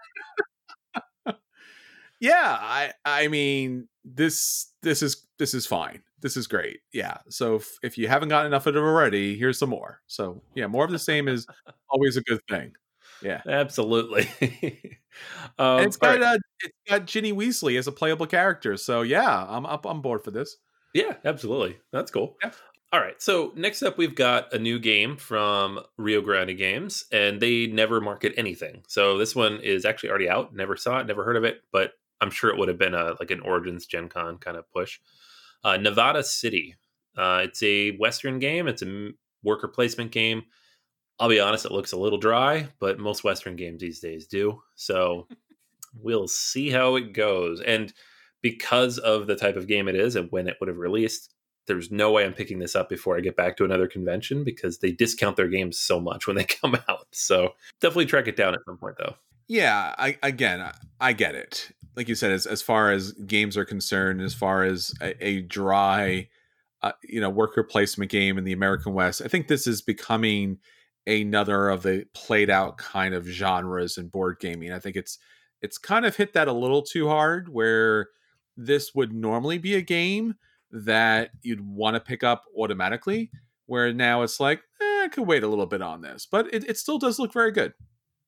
Yeah, I mean, this is fine. This is great. Yeah. So if you haven't gotten enough of it already, here's some more. So yeah, more of the same is always a good thing. Yeah, absolutely. And it's got Ginny Weasley as a playable character. So yeah, I'm up on board for this. Yeah, absolutely. That's cool. Yeah. All right. So next up, we've got a new game from Rio Grande Games, and they never market anything. So this one is actually already out. Never saw it, never heard of it, but I'm sure it would have been like an Origins Gen Con kind of push. Nevada City. It's a Western game. It's a worker placement game. I'll be honest, it looks a little dry, but most Western games these days do. So we'll see how it goes. And because of the type of game it is and when it would have released, there's no way I'm picking this up before I get back to another convention because they discount their games so much when they come out. So definitely track it down at some point, though. Yeah, I get it. Like you said, as far as games are concerned, as far as a dry, worker placement game in the American West, I think this is becoming another of the played out kind of genres in board gaming. I think it's kind of hit that a little too hard, where this would normally be a game that you'd want to pick up automatically, where now it's like, I could wait a little bit on this, but it still does look very good.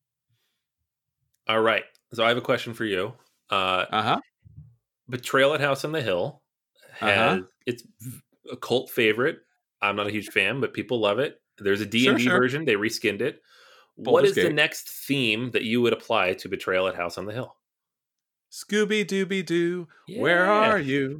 All right. So I have a question for you. Betrayal at House on the Hill it's a cult favorite. I'm not a huge fan, but people love it. There's a D&D version. They reskinned it. What is the next theme that you would apply to Betrayal at House on the Hill? Scooby Dooby Doo, where are you?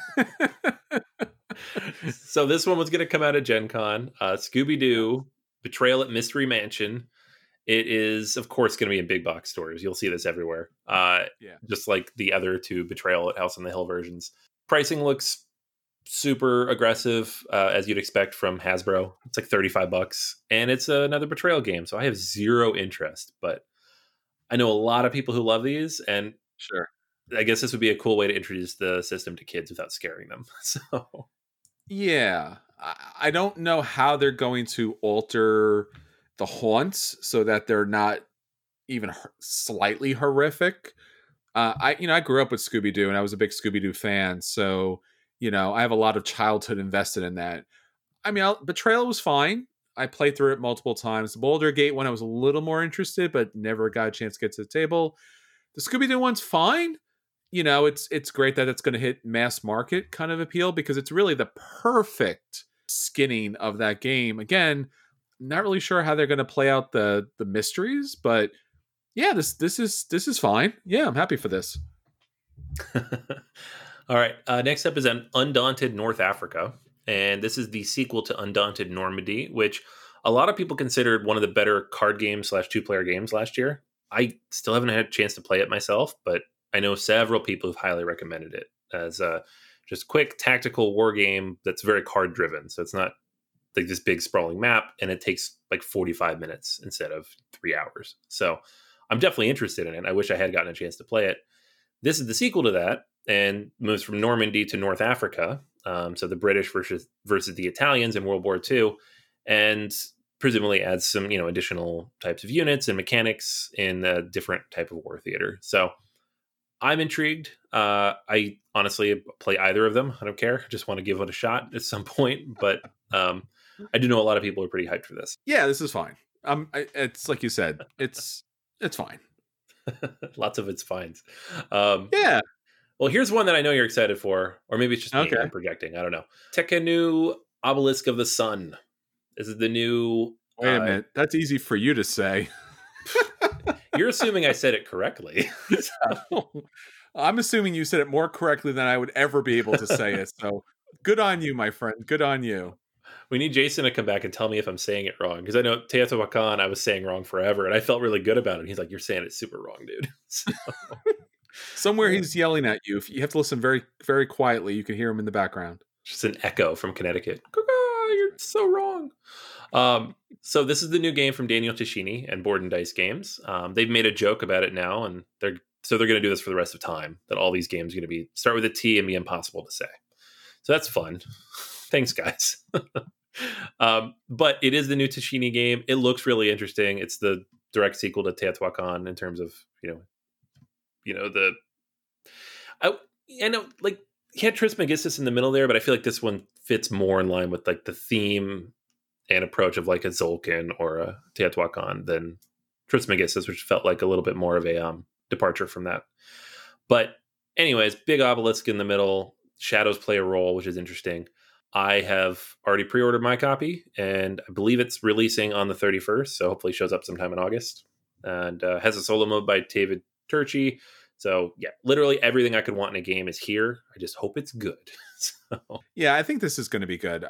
So this one was going to come out at Gen Con. Scooby Doo, Betrayal at Mystery Mansion. It is, of course, going to be in big box stores. You'll see this everywhere. Just like the other two Betrayal at House on the Hill versions. Pricing looks super aggressive, as you'd expect from Hasbro. It's like $35, and it's another Betrayal game. So I have zero interest, but I know a lot of people who love these, and sure, I guess this would be a cool way to introduce the system to kids without scaring them. So yeah, I don't know how they're going to alter the haunts so that they're not even slightly horrific. I grew up with Scooby-Doo, and I was a big Scooby-Doo fan, so I have a lot of childhood invested in that. I mean, Betrayal was fine. I played through it multiple times. The Boulder Gate one, I was a little more interested, but never got a chance to get to the table. The Scooby-Doo one's fine. It's great that it's going to hit mass market kind of appeal because it's really the perfect skinning of that game. Again, not really sure how they're going to play out the mysteries, but yeah, this is fine. Yeah, I'm happy for this. All right. Next up is an Undaunted North Africa, and this is the sequel to Undaunted Normandy, which a lot of people considered one of the better card games / 2-player games last year. I still haven't had a chance to play it myself, but I know several people who've highly recommended it as a just quick tactical war game that's very card driven. So it's not like this big sprawling map, and it takes like 45 minutes instead of 3 hours. So I'm definitely interested in it. I wish I had gotten a chance to play it. This is the sequel to that and moves from Normandy to North Africa. So the British versus the Italians in World War II, and presumably adds some, additional types of units and mechanics in a different type of war theater. So I'm intrigued. I honestly play either of them. I don't care. I just want to give it a shot at some point. But I do know a lot of people are pretty hyped for this. Yeah, this is fine. It's like you said, it's fine. Lots of it's fines. Yeah. Well, here's one that I know you're excited for, or maybe it's just me. Okay. I'm projecting. I don't know. Tekhenu Obelisk of the Sun. This is the new. Wait a minute. That's easy for you to say. You're assuming I said it correctly. I'm assuming you said it more correctly than I would ever be able to say it. So good on you, my friend. Good on you. We need Jason to come back and tell me if I'm saying it wrong. Because I know Teotihuacan I was saying wrong forever. And I felt really good about it. He's like, you're saying it super wrong, dude. So. Somewhere he's yelling at you. If you have to listen very, very quietly, you can hear him in the background. Just an echo from Connecticut. You're so wrong. So this is the new game from Daniel Tascini and Board and Dice Games. They've made a joke about it now, and they're going to do this for the rest of time. That all these games are going to start with a T and be impossible to say. So that's fun. Thanks, guys. But it is the new Tascini game. It looks really interesting. It's the direct sequel to Teotihuacan in terms of I know like he had Trismegistus in the middle there, but I feel like this one fits more in line with like the theme and approach of like a Tzolk'in or a Teotihuacan than Trismegistus, which felt like a little bit more of a departure from that. But anyways, big obelisk in the middle. Shadows play a role, which is interesting. I have already pre-ordered my copy, and I believe it's releasing on the 31st, so hopefully it shows up sometime in August. And has a solo mode by David Turchi. So yeah, literally everything I could want in a game is here. I just hope it's good. So. Yeah, I think this is going to be good.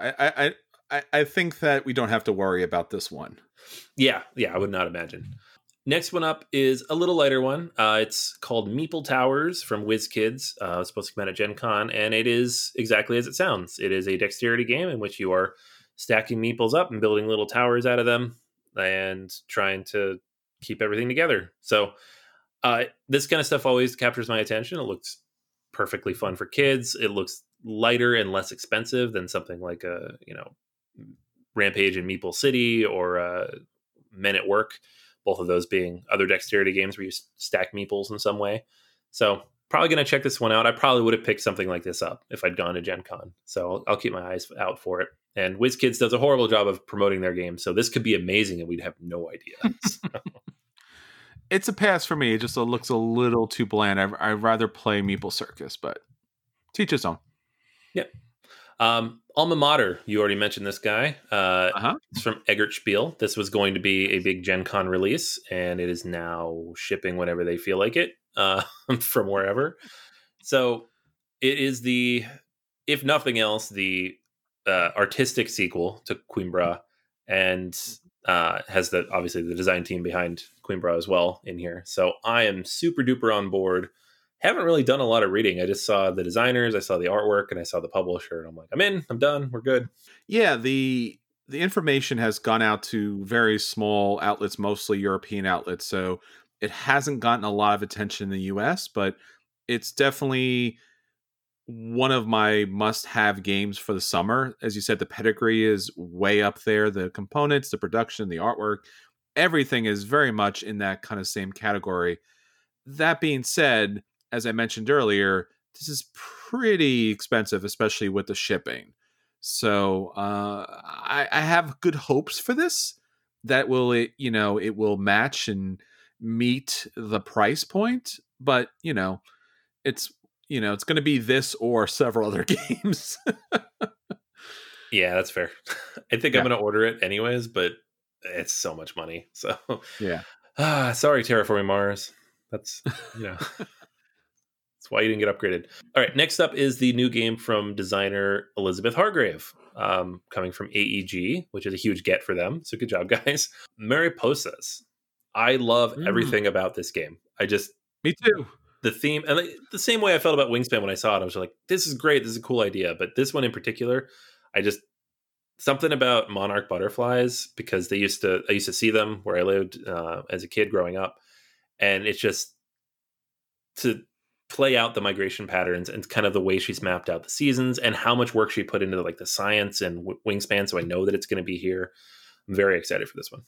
I think that we don't have to worry about this one. Yeah, I would not imagine. Next one up is a little lighter one. It's called Meeple Towers from WizKids. It's supposed to come out at Gen Con, and it is exactly as it sounds. It is a dexterity game in which you are stacking meeples up and building little towers out of them and trying to keep everything together. So this kind of stuff always captures my attention. It looks perfectly fun for kids. It looks lighter and less expensive than something like a Rampage in Meeple City or Men at Work. Both of those being other dexterity games where you stack meeples in some way. So probably going to check this one out. I probably would have picked something like this up if I'd gone to Gen Con. So I'll keep my eyes out for it. And WizKids does a horrible job of promoting their game. So this could be amazing and we'd have no idea. So. It's a pass for me. It just looks a little too bland. I'd rather play Meeple Circus, but teach his own. Yep. Alma Mater, you already mentioned this guy. It's from Eggert Spiel. This was going to be a big Gen Con release, and it is now shipping whenever they feel like it from wherever. So it is if nothing else, the artistic sequel to Coimbra, and has obviously the design team behind Coimbra as well in here. So I am super duper on board. Haven't really done a lot of reading. I just saw the designers, I saw the artwork, and I saw the publisher, and I'm like, I'm in, I'm done, we're good. Yeah, the information has gone out to very small outlets, mostly European outlets, so it hasn't gotten a lot of attention in the US, but it's definitely one of my must-have games for the summer. As you said, the pedigree is way up there. The components, the production, the artwork, everything is very much in that kind of same category. That being said, as I mentioned earlier, this is pretty expensive, especially with the shipping. So I have good hopes for this. That will it will match and meet the price point, but it's it's going to be this or several other games. Yeah, that's fair. I think I'm Yeah, going to order it anyways, but it's so much money. So, yeah. sorry, Terraforming Mars. That's, you know, that's why you didn't get upgraded. All right, next up is the new game from designer Elizabeth Hargrave, coming from AEG, which is a huge get for them. So good job, guys. Mariposas. I love Mm, everything about this game. I just, me too. the theme, and the same way I felt about Wingspan when I saw it, I was like, this is great. This is a cool idea. But this one in particular, I just, something about monarch butterflies, because I used to see them where I lived as a kid growing up, and it's just to play out the migration patterns and kind of the way she's mapped out the seasons and how much work she put into like the science and Wingspan, so I know that it's going to be here. I'm very excited for this one.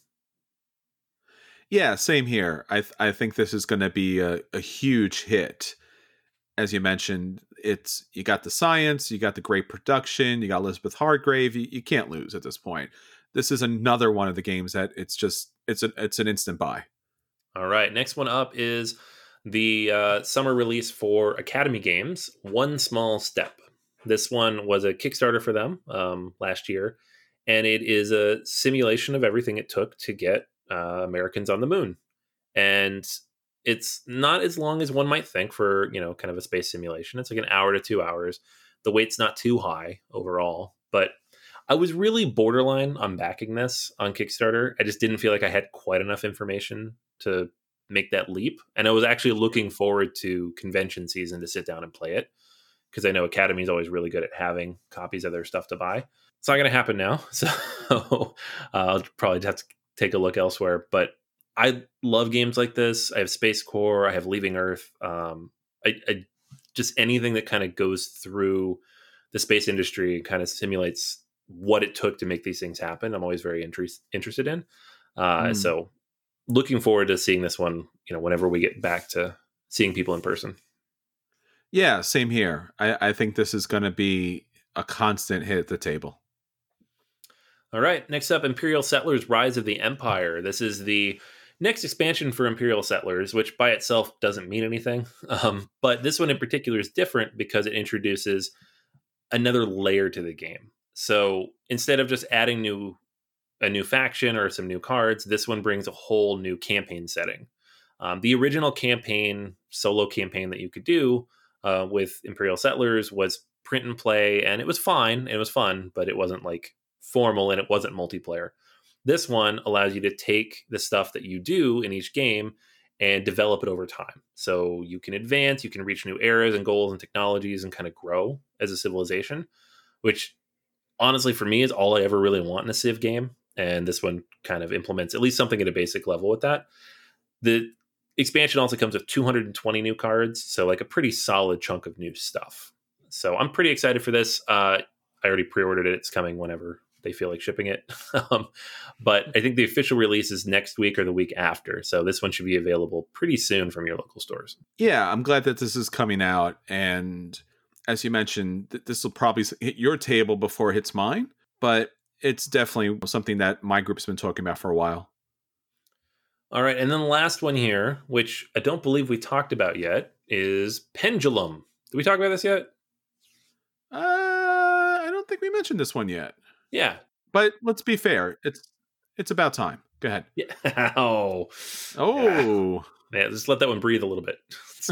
Yeah, same here. I think this is going to be a huge hit. As you mentioned, you got the science, you got the great production, you got Elizabeth Hargrave. You can't lose at this point. This is another one of the games that it's an instant buy. All right, next one up is the summer release for Academy Games, One Small Step. This one was a Kickstarter for them last year, and it is a simulation of everything it took to get Americans on the moon. And it's not as long as one might think for, kind of a space simulation. It's like an hour to 2 hours. The weight's not too high overall, but I was really borderline on backing this on Kickstarter. I just didn't feel like I had quite enough information to make that leap. And I was actually looking forward to convention season to sit down and play it, because I know Academy is always really good at having copies of their stuff to buy. It's not going to happen now. So I'll probably have to take a look elsewhere. But I love games like this. I have Space Core. I have Leaving Earth. I just anything that kind of goes through the space industry and kind of simulates what it took to make these things happen. I'm always very interested in. Mm. So looking forward to seeing this one, whenever we get back to seeing people in person. Yeah, same here. I think this is going to be a constant hit at the table. All right. Next up, Imperial Settlers Rise of the Empire. This is the next expansion for Imperial Settlers, which by itself doesn't mean anything. But this one in particular is different because it introduces another layer to the game. So instead of just adding a new faction or some new cards, this one brings a whole new campaign setting. The original solo campaign that you could do with Imperial Settlers was print and play, and it was fine. It was fun, but it wasn't like formal and it wasn't multiplayer. This one allows you to take the stuff that you do in each game and develop it over time. So you can advance, you can reach new eras and goals and technologies and kind of grow as a civilization, which honestly for me is all I ever really want in a Civ game. And this one kind of implements at least something at a basic level with that. The expansion also comes with 220 new cards, so like a pretty solid chunk of new stuff. So I'm pretty excited for this. I already pre-ordered it. It's coming whenever they feel like shipping it. But I think the official release is next week or the week after. So this one should be available pretty soon from your local stores. Yeah, I'm glad that this is coming out. And as you mentioned, this will probably hit your table before it hits mine, but it's definitely something that my group's been talking about for a while. All right. And then the last one here, which I don't believe we talked about yet, is Pendulum. Did we talk about this yet? I don't think we mentioned this one yet. Yeah. But let's be fair. It's about time. Go ahead. Yeah. Oh. Oh. Yeah, just let that one breathe a little bit.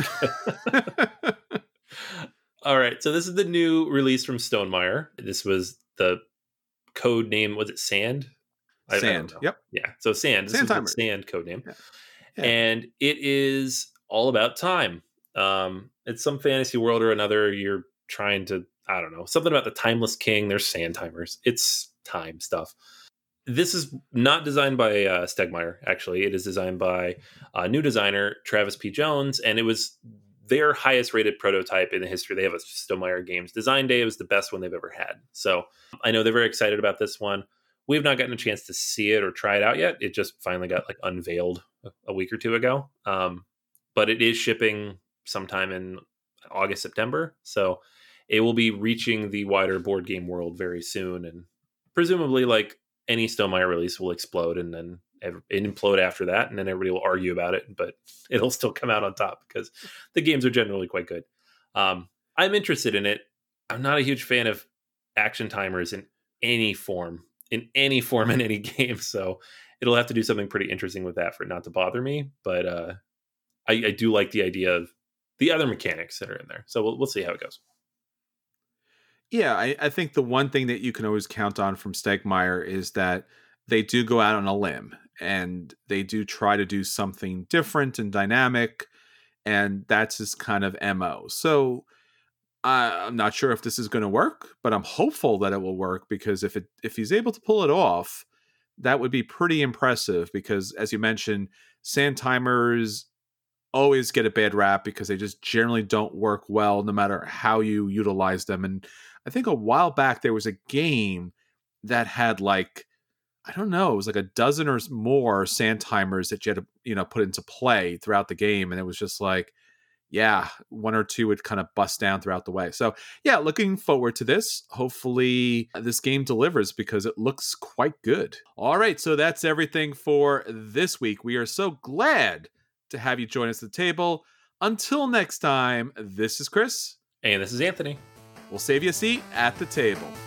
All right. So this is the new release from Stonemaier. This was the code name. Was it Sand? I don't Sand. know. Yep. Yeah. So Sand. This Sand is the timer. Sand code name. Yeah. Yeah. And it is all about time. It's some fantasy world or another. You're trying to, I don't know, something about the Timeless King. There's sand timers. It's time stuff. This is not designed by Stegmaier, actually. It is designed by a new designer, Travis P. Jones, and it was their highest rated prototype in the history. They have a Stonemaier Games Design Day. It was the best one they've ever had. So I know they're very excited about this one. We've not gotten a chance to see it or try it out yet. It just finally got like unveiled a week or two ago. But it is shipping sometime in August, September. So it will be reaching the wider board game world very soon, and presumably, like any Stonemaier release, will explode and then implode after that, and then everybody will argue about it, but it'll still come out on top because the games are generally quite good. I'm interested in it. I'm not a huge fan of action timers in any form, in any game. So it'll have to do something pretty interesting with that for it not to bother me. But I do like the idea of the other mechanics that are in there. So we'll see how it goes. Yeah, I think the one thing that you can always count on from Stegmaier is that they do go out on a limb and they do try to do something different and dynamic. And that's his kind of MO. So I'm not sure if this is going to work, but I'm hopeful that it will work, because if he's able to pull it off, that would be pretty impressive. Because as you mentioned, sand timers always get a bad rap because they just generally don't work well no matter how you utilize them. And I think a while back there was a game that had like, I don't know, it was like a dozen or more sand timers that you had to, put into play throughout the game. And it was just like, yeah, one or two would kind of bust down throughout the way. So yeah, looking forward to this. Hopefully this game delivers because it looks quite good. All right, so that's everything for this week. We are so glad to have you join us at the table. Until next time, this is Chris. And this is Anthony. We'll save you a seat at the table.